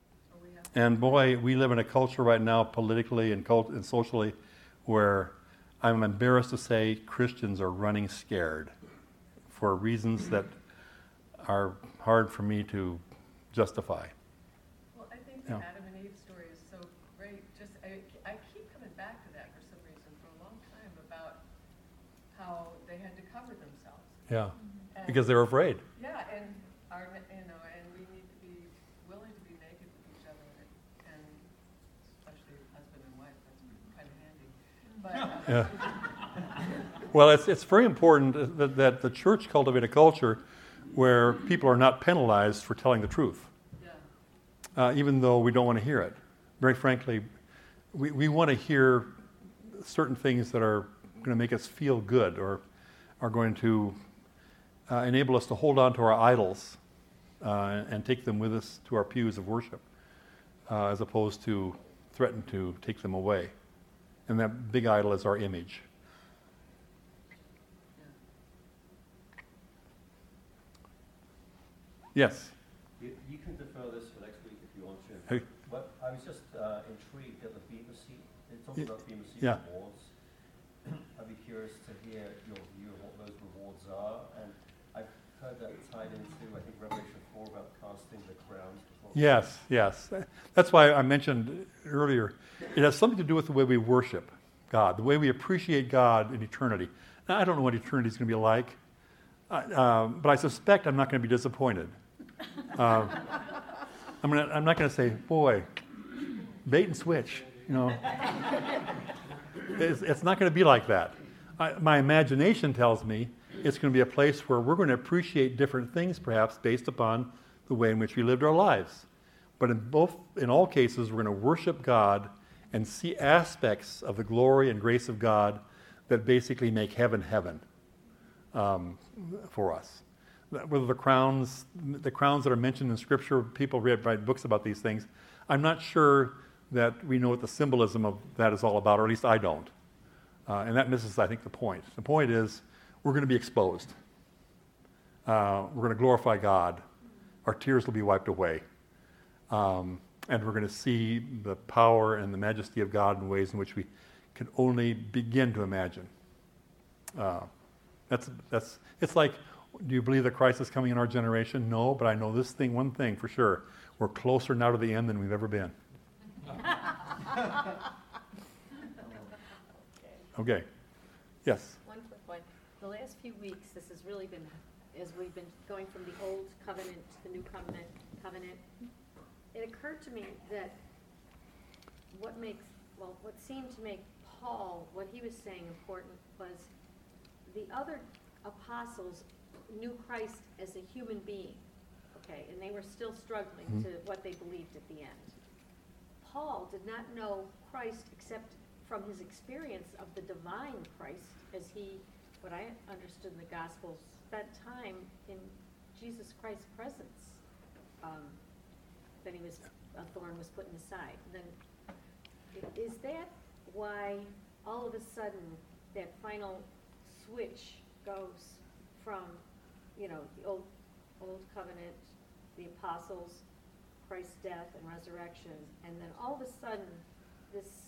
And boy, we live in a culture right now, politically and, cult- and socially, where I'm embarrassed to say Christians are running scared for reasons that are hard for me to justify. Well, I think the Yeah. Adam and Eve story is so great. Just I, I keep coming back to that for some reason for a long time about how they had to cover themselves. Yeah, And- because they were afraid. Yeah, and our, you know, and we need to be willing to be naked with each other, and, and especially husband and wife. That's kind of handy. But uh, Yeah. Well, it's it's very important that, that the church cultivate a culture where people are not penalized for telling the truth, yeah, uh, even though we don't want to hear it. Very frankly, we, we want to hear certain things that are going to make us feel good or are going to uh, enable us to hold on to our idols uh, and take them with us to our pews of worship, uh, as opposed to threaten to take them away. And that big idol is our image. Yes. You, you can defer this for next week if you want to. Hey. But I was just uh, intrigued at the Bema Seat. They talked Y- about Bema Seat yeah. rewards. I'd be curious to hear your view of what those rewards are. And I've heard that tied into, I think, Revelation four about casting the crowns before. Yes, yes. That's why I mentioned earlier, it has something to do with the way we worship God, the way we appreciate God in eternity. Now, I don't know what eternity is going to be like, uh, uh, but I suspect I'm not going to be disappointed. Uh, I'm, gonna, I'm not going to say, boy, bait and switch, you know. It's, it's not going to be like that. I, my imagination tells me it's going to be a place where we're going to appreciate different things, perhaps, based upon the way in which we lived our lives. But in both, in all cases, we're going to worship God and see aspects of the glory and grace of God that basically make heaven heaven um, for us. Whether the crowns, the crowns that are mentioned in Scripture, people read write books about these things. I'm not sure that we know what the symbolism of that is all about, or at least I don't. Uh, and that misses, I think, the point. The point is we're going to be exposed. Uh, we're going to glorify God. Our tears will be wiped away. Um, and we're going to see the power and the majesty of God in ways in which we can only begin to imagine. Uh, that's, that's, it's like, do you believe that Christ is coming in our generation? No, but I know this thing, one thing for sure. We're closer now to the end than we've ever been. Okay. Yes. One quick one. The last few weeks, this has really been, as we've been going from the old covenant to the new covenant, covenant, it occurred to me that what makes, well, what seemed to make Paul, what he was saying important was the other apostles knew Christ as a human being, okay, and they were still struggling Mhm. to what they believed at the end. Paul did not know Christ except from his experience of the divine Christ, as he, what I understood in the Gospels, spent time in Jesus Christ's presence. Um, then he was, a thorn was put in his side. Then, i- is that why all of a sudden that final switch goes from, you know, the old, old covenant, the apostles, Christ's death and resurrection, and then all of a sudden, this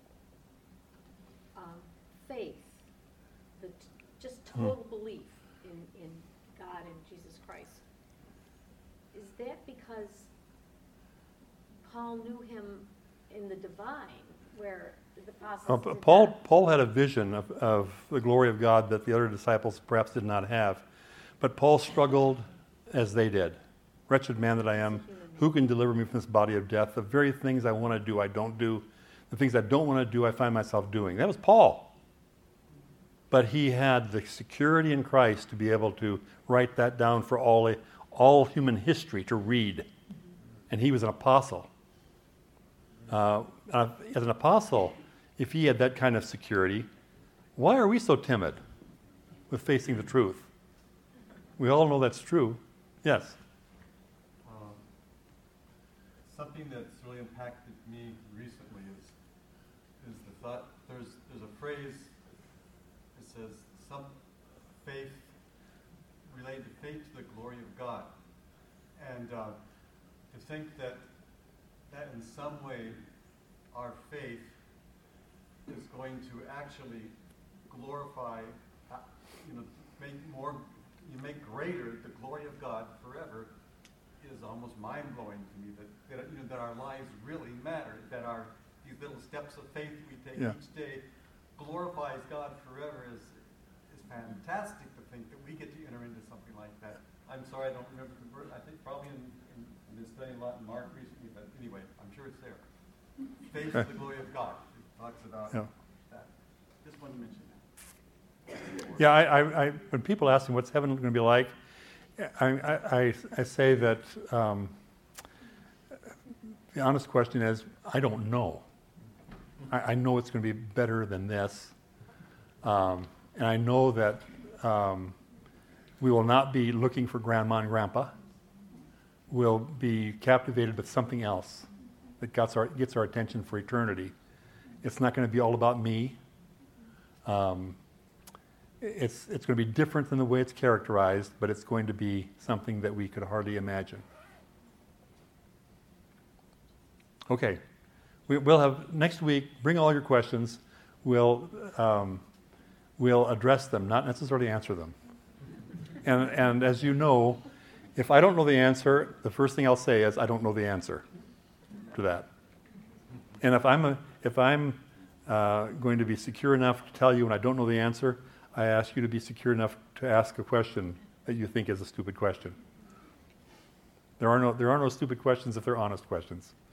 um, faith, the t- just total belief in, in God and Jesus Christ, is that because Paul knew him in the divine, where the apostles Uh, did Paul, not? Paul had a vision of, of the glory of God that the other disciples perhaps did not have. But Paul struggled as they did. Wretched man that I am, who can deliver me from this body of death? The very things I want to do, I don't do. The things I don't want to do, I find myself doing. That was Paul. But he had the security in Christ to be able to write that down for all, all human history to read. And he was an apostle. Uh, uh, as an apostle, if he had that kind of security, why are we so timid with facing the truth? We all know that's true. Yes. Um, Something that's really impacted me recently is is the thought. There's there's a phrase that says some faith related to faith to the glory of God, and uh, to think that that in some way our faith is going to actually glorify, uh, you know, make more, you make greater the glory of God forever is almost mind-blowing to me, that, that, you know, that our lives really matter, that our, these little steps of faith we take Yeah. each day glorifies God forever is, is fantastic to think that we get to enter into something like that. I'm sorry, I don't remember the word. I think probably in, in, I've been studying a lot in Mark recently, but anyway, I'm sure it's there. Faith is the glory of God. It talks about Yeah. that. Just wanted to mention that. Yeah, I, I, I, when people ask me what's heaven going to be like, I, I, I, I say that um, the honest question is, I don't know. I, I know it's going to be better than this. Um, and I know that um, we will not be looking for grandma and grandpa. We'll be captivated with something else that gets our, gets our attention for eternity. It's not going to be all about me. Um, it's, it's going to be different than the way it's characterized, but it's going to be something that we could hardly imagine. Okay. We, we'll have, next week, bring all your questions. We'll, um, we'll address them, not necessarily answer them. And, and as you know, if I don't know the answer, the first thing I'll say is, I don't know the answer to that. And if I'm, a, if I'm uh, going to be secure enough to tell you when I don't know the answer, I ask you to be secure enough to ask a question that you think is a stupid question. There are no, there are no stupid questions if they're honest questions.